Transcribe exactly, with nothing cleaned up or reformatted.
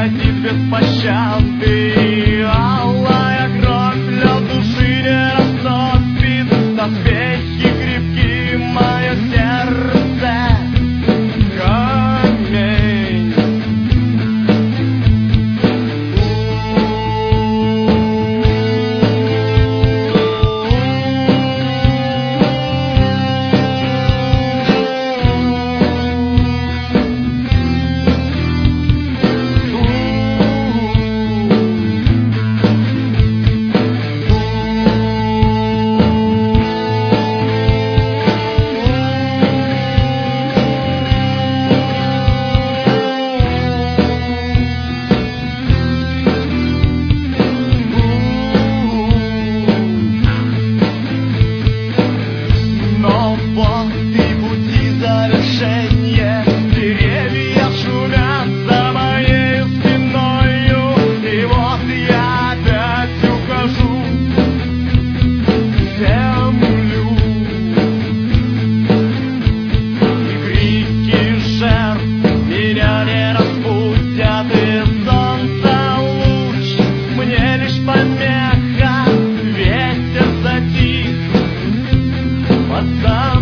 разит без пощады. Алая кровь для души не растопит, доспехи крепки, мое сердце камень. Деревья шумят за моей спиною, и вот я опять ухожу в землю. И крики жертв меня не разбудят, и солнца луч мне лишь помеха. Ветер затих под